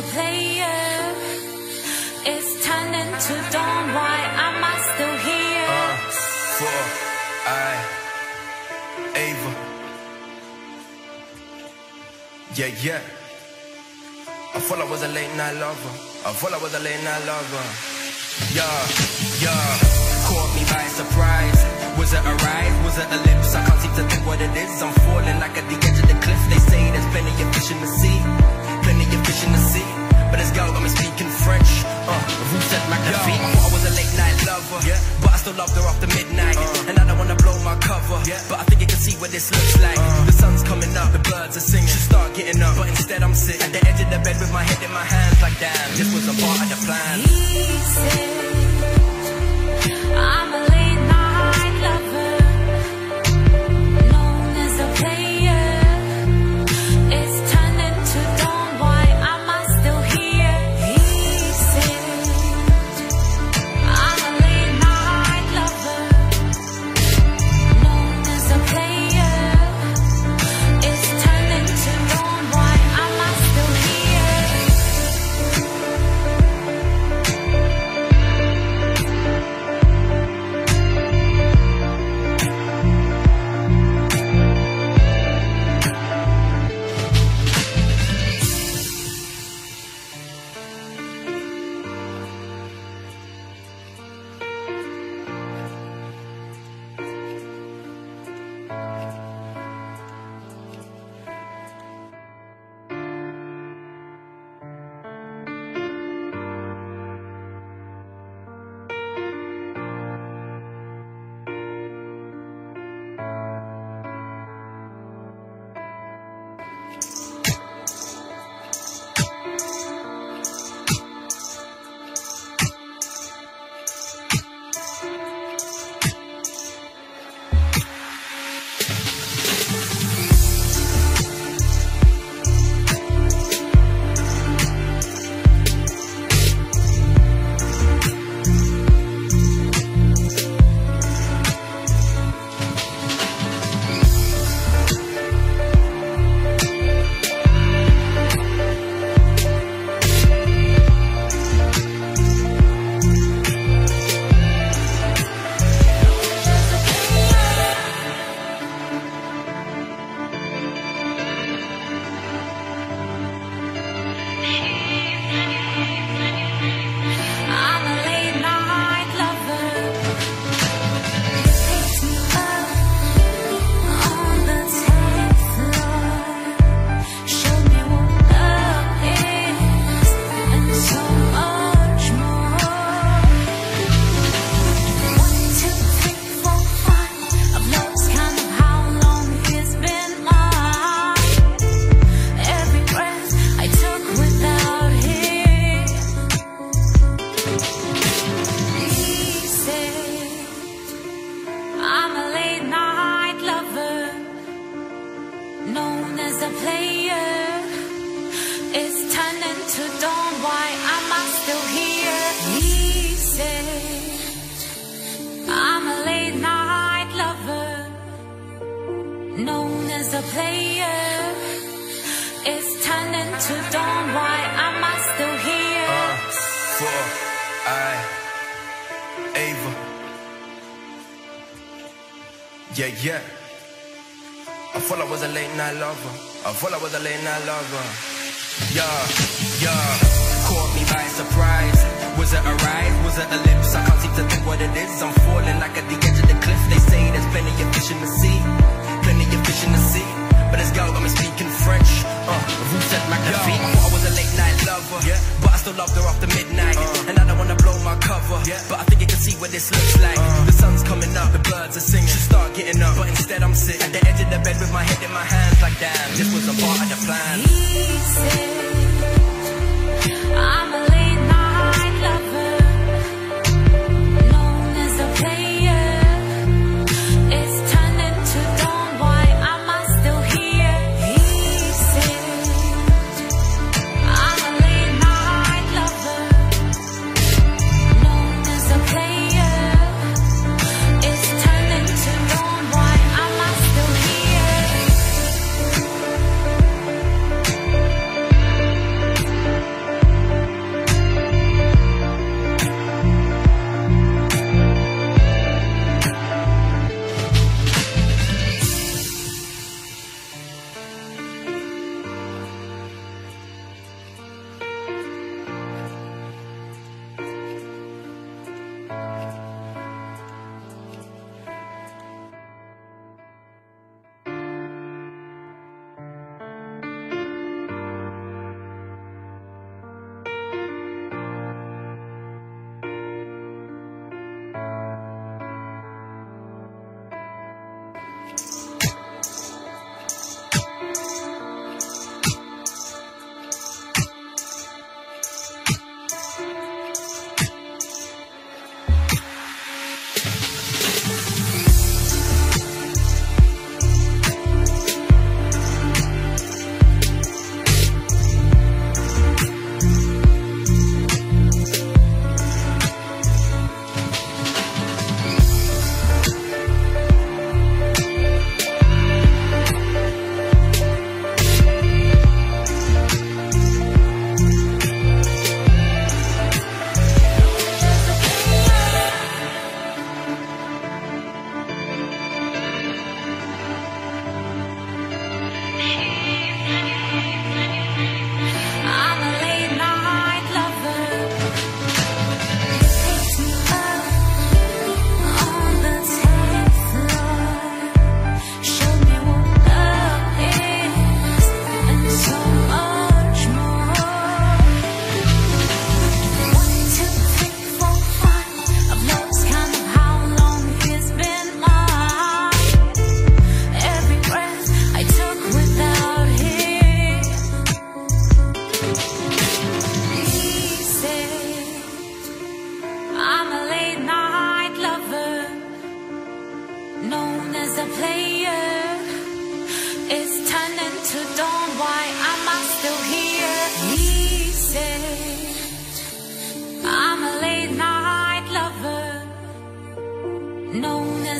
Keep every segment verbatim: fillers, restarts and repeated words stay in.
player. It's turning to dawn. Why am I still here? Uh, for I, Ava. Yeah, yeah. I thought I was a late night lover. I thought I was a late night lover. Yeah, yeah. Caught me by surprise. Was it a ride? Was it a lips? I can't seem to think what it is. I'm falling like at the edge of the cliff. They say there's plenty of fish in the sea, plenty of fish in the sea. But this girl got me speaking French. Uh, who said McAfee? I thought I was a late night lover, yeah. But I still loved her after midnight. Uh, and I don't wanna blow my cover, yeah. But I think you can see what this looks like. Uh, the sun's coming up, the birds are singing. Should start getting up, but instead I'm sitting at the edge of the bed with my head in my hands, like damn, this was a part of the plan. He said, I'm a late night lover, known as a player. It's turning to dawn. Why am I still here? He said, I'm a late night lover, known as a player. It's turning to dawn. Why am I still here? I'm a late night lover. Takes me up on the tenth floor. Show me what love is and so much more. One, two, three, four, five. I've lost count of how long it's been mine. Every breath I took without him. He said, I'm a late night lover, known as a player. It's turning to dawn. Why am I still here? He said, I'm a late night lover, known as a player. It's turning to dawn. Why am I still here? Uh, for I, Ava. Yeah, yeah. I thought I was a late night lover. I thought I was a late night lover. Yeah, yeah. Caught me by surprise. Was it a ride? Was it a lips? I can't seem to think what it is. I'm falling like at the edge of the cliff. They say there's plenty of fish in the sea, plenty of fish in the sea. But this girl got me speaking French. Uh, who said McAfee? I thought I was a late night lover, yeah. But I still loved her after midnight. Uh, and I don't wanna blow my cover, yeah. But I think you can see what this looks like. Uh, the sun's coming up, the birds are singing. Should start getting up, but instead I'm sitting at the edge of the bed with my head in my hands, like damn, this was a part of the plan. He said, I'm a late night lover, known as a player. It's turning to dawn. Why am I still here? He said, I'm a late night lover, known as a player. It's turning to dawn. Why am I still here?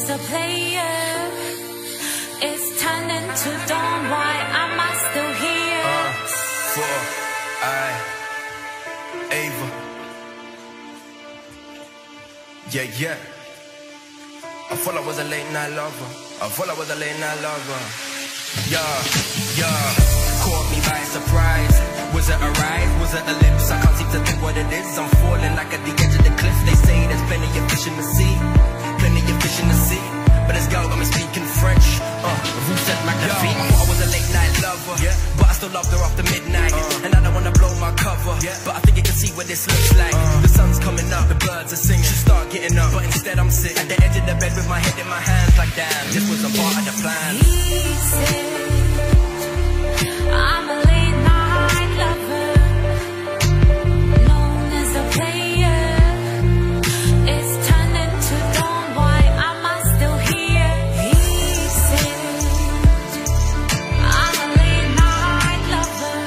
is a player. It's turned into dawn. Why am I still here? Uh, for I, Ava. Yeah, yeah. I thought I was a late night lover. I thought I was a late night lover. Yeah, yeah. Caught me by surprise. Was it a ride? Was it a lips? I can't seem to think what it is. I'm falling like at the edge of the cliff. They say there's plenty of fish in the sea, plenty of fish in the sea. But this girl got me speaking French. Uh, who said Magnifique? I thought I was a late night lover, yeah. But I still loved her after midnight. Uh, and I don't wanna blow my cover, yeah. But I think you can see what this looks like. Uh, the sun's coming up, the birds are singing. Should start getting up, but instead I'm sitting at the edge of the bed with my head in my hands, like damn, this wasn't part of the plan. He said, I'm a late night lover, known as a player. It's turned into dawn. Why am I still here? He said, I'm a late night lover,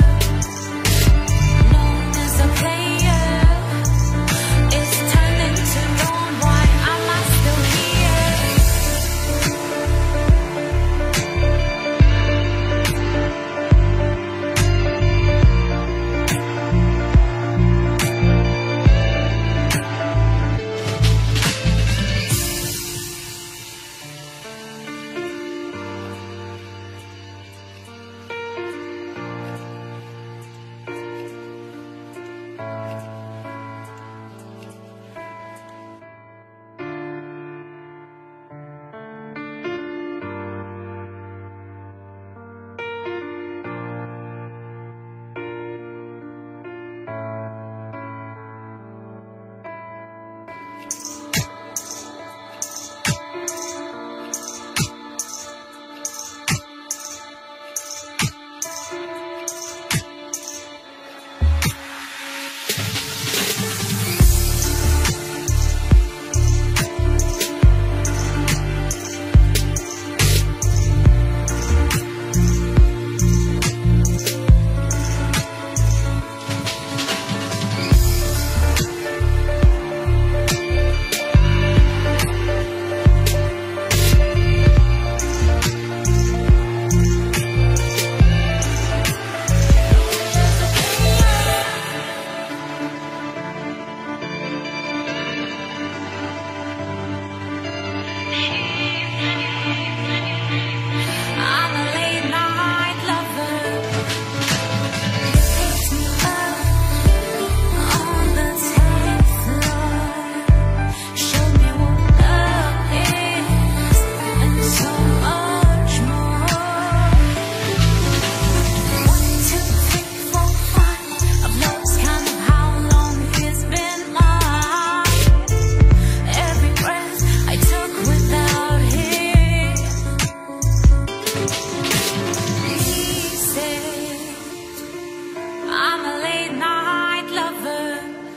known as a player. It's turned into dawn. Why am I still here? I'm a late night lover. Takes me up on the tenth floor. Show me what love is and so much more. One, two, three, four, five. I've lost count of how long it's been mine. Every breath I took without him. He said, I'm a late night lover,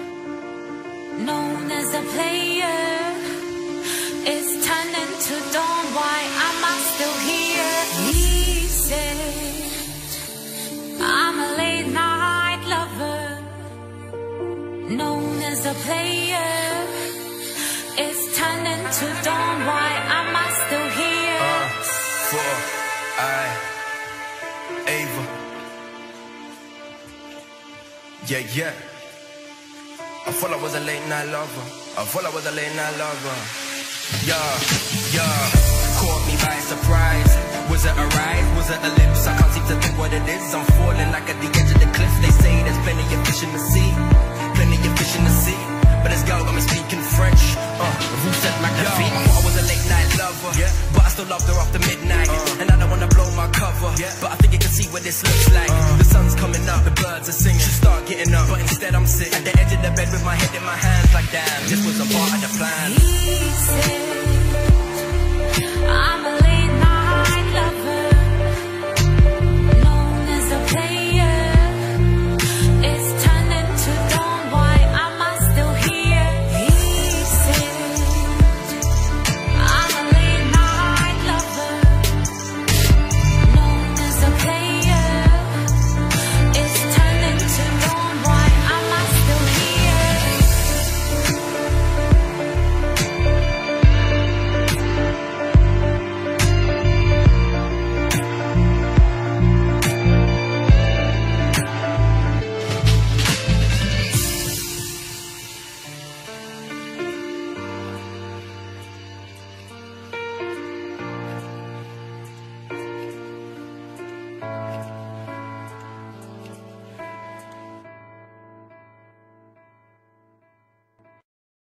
known as a player. It's turned into dawn. Why am I still here? He said, I'm a late night lover, known as a player. It's turned into dawn. Why am I still here? Uh, for I, Ava. Yeah, yeah. I thought I was a late night lover. I thought I was a late night lover. Yeah, yeah. Caught me by surprise. Was it a ride? Was it a lips? I can't seem to think what it is. I'm falling like at the edge of the cliff. They say there's plenty of fish in the sea, plenty of fish in the sea. But this girl got me speaking French. Uh, who said Magnifique? I thought I was a late night lover, yeah. But I still loved her after midnight. Uh, and I don't wanna blow my cover, yeah. But I think you can see what this looks like. Uh, the sun's coming up, the birds are singing. Should start getting up, but instead I'm sitting at the edge of the bed with my head in my hands, like damn, this wasn't part of the plan.